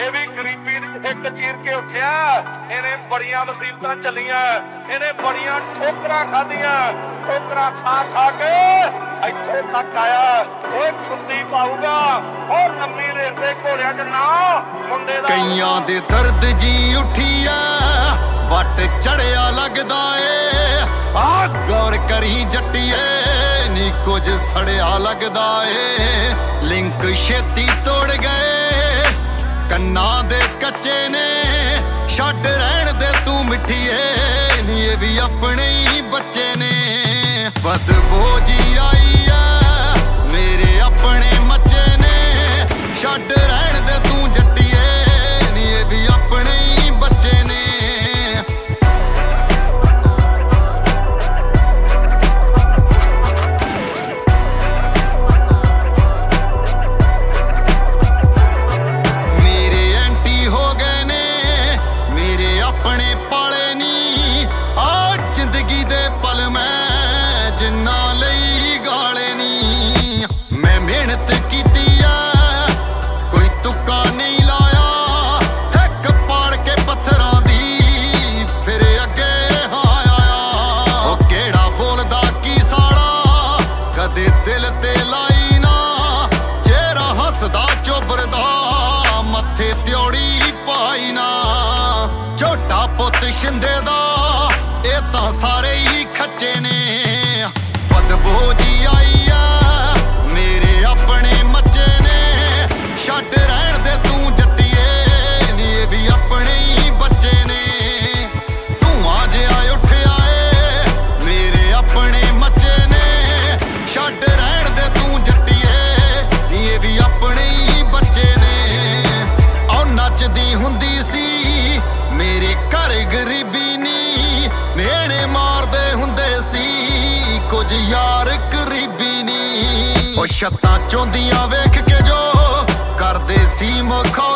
ਇਹ ਵੀ ਗਰੀਬੀ ਦੀ ਇੱਕ ਚੀਰ ਕੇ ਉੱਠਿਆ। ਇਹਨੇ ਬੜੀਆਂ ਮੁਸੀਬਤਾਂ ਚੱਲੀਆਂ, ਇਹਨੇ ਬੜੀਆਂ ਠੋਕਰਾਂ ਖਾਧੀਆਂ। ਠੋਕਰਾਂ ਖਾ ਖਾ ਕੇ ਇੱਥੇ ਤੱਕ ਆਇਆ। ਉਹ ਖੁੱਦੀ ਪਾਊਗਾ ਉਹ ਲੰਮੀ ਰੇਸ ਦੇ ਘੋੜਿਆਂ 'ਚ ਨਾ ਮੁੰਡੇ ਦਾ। ਕਈਆਂ ਦੇ ਦਰਦ ਜੀ ਉੱਠੀ ਐ, ਵੱਟ ਚੜਿਆ ਲੱਗਦਾ ਏ। ਆ ਗੌਰ ਕਰੀ ਜੱਟੀਏ, ਨੀ ਕੁਝ ਸੜਿਆ ਲੱਗਦਾ ਏ। ਲਿੰਕ ਛੇਤੀ ਤੋੜ ਗਏ ਕੰਨਾਂ ਦੇ ਕੱਚੇ ਨੇ, ਛੱਡ ਰਹਿਣ ਦੇ ਤੂੰ ਮਿੱਠੀਏ, ਨੀ ਇਹ ਵੀ ਆਪਣੇ ਹੀ ਬੱਚੇ ਨੇ। ਬਦਬੂ ਜੀ ਆਈ ਐ ਮੇਰੇ ਆਪਣੇ ਮੱਚੇ ਨੇ, ਛੱਡ ਰਹਿਣ ਦੇ ਤੂੰ ਜੱਟੀਏ, ਨੀ ਇਹ ਵੀ ਆਪਣੇ ਹੀ ਬੱਚੇ ਨੇ। ਮੇਰੇ ਐਂਟੀ ਹੋ ਗਏ ਨੇ, ਮੇਰੇ ਆਪਣੇ ਪਾਲੇ ਨੀ। ਆ ਜ਼ਿੰਦਗੀ ਦੇ ਪਲ ਮੈਂ ਜਿੰਨਾਂ ਲਈ ਗਾਲੇ ਨੀ। ਮੈਂ ਮਿਹਨਤ ਕੀਤੀ ਆ ਕੋਈ ਤੁੱਕਾ ਨਹੀਂ ਲਾਇਆ, ਇੱਕ ਪਾੜ ਕੇ ਪੱਥਰਾਂ ਦੀ ਫਿਰ ਅੱਗੇ ਹਾਂ ਆਇਆ। ਉਹ ਕਿਹੜਾ ਬੋਲਦਾ ਕੀ ਸਾਲਾ, ਕਦੇ ਦਿਲ ਤੇ ਲਾਈ ਨਾ। ਚਿਹਰਾ ਹੱਸਦਾ ਚੁੱਭਰਦਾ, ਮੱਥੇ ਤਿਉੜੀ ਪਾਈ ਨਾ। ਛੋਟਾ ਪੁੱਤ ਸ਼ਿੰਦੇ ਦਾ, ਇਹ ਤਾਂ ਸਾਰੇ ਹੀ ਖੱਚੇ ਨੇ। ਬਦਬੂ ਜੀ ਆਈ ਆ ਮੇਰੇ ਆਪਣੇ ਮੱਚੇ ਨੇ, ਛੱਡ ਰਹਿਣ ਦੇ ਤੂੰ ਜੱਟੀਏ, ਨੀ ਇਹ ਵੀ ਆਪਣੇ ਹੀ ਬੱਚੇ ਨੇ। ਧੂਆਂ ਜਿਹਾ ਉੱਠਿਆ ਏ ਮੇਰੇ ਆਪਣੇ ਮੱਚੇ ਨੇ, ਛੱਡ ਰਹਿਣ ਦੇ ਤੂੰ ਜੱਟੀਏ, ਨੀ ਇਹ ਵੀ ਆਪਣੇ ਹੀ ਬੱਚੇ ਨੇ। ਉਹ ਨੱਚਦੀ ਹੁੰਦੀ ਸੀ ਮੇਰੇ ਘਰ ਗਰੀਬੀ ਨੀ, ਮੇਣੇ ਮਾਰਦੇ ਹੁੰਦੇ ਸੀ ਕੁਝ ਯਾਰ ਕਰੀਬੀ ਨੀ। ਉਹ ਛੱਤਾਂ ਚੋਂਦੀਆਂ ਵੇਖ ਕੇ ਜੋ ਕਰਦੇ ਸੀ ਮੁਖੌ